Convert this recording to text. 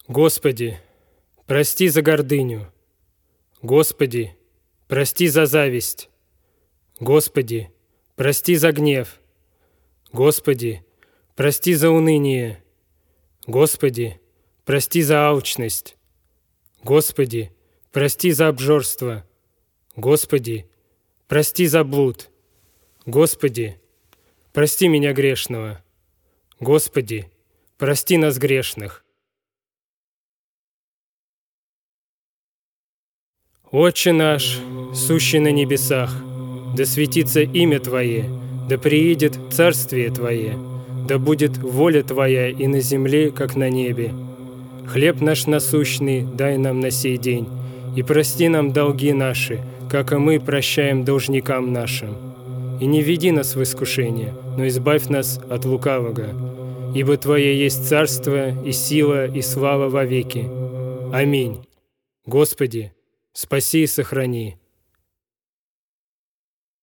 Господи, прости за гордыню. Господи, прости за зависть. Господи, прости за гнев. Господи, прости за уныние. Господи, прости за алчность. Господи, прости за обжорство. Господи, прости за блуд. Господи, прости меня грешного. Господи, прости нас грешных. Отче наш, сущий на небесах, да светится имя Твое, да приидет царствие Твое, да будет воля Твоя и на земле, как на небе. Хлеб наш насущный дай нам на сей день, и прости нам долги наши, как и мы прощаем должникам нашим. И не веди нас в искушение, но избавь нас от лукавого. Ибо Твое есть царство, и сила, и слава вовеки. Аминь. Господи, спаси и сохрани.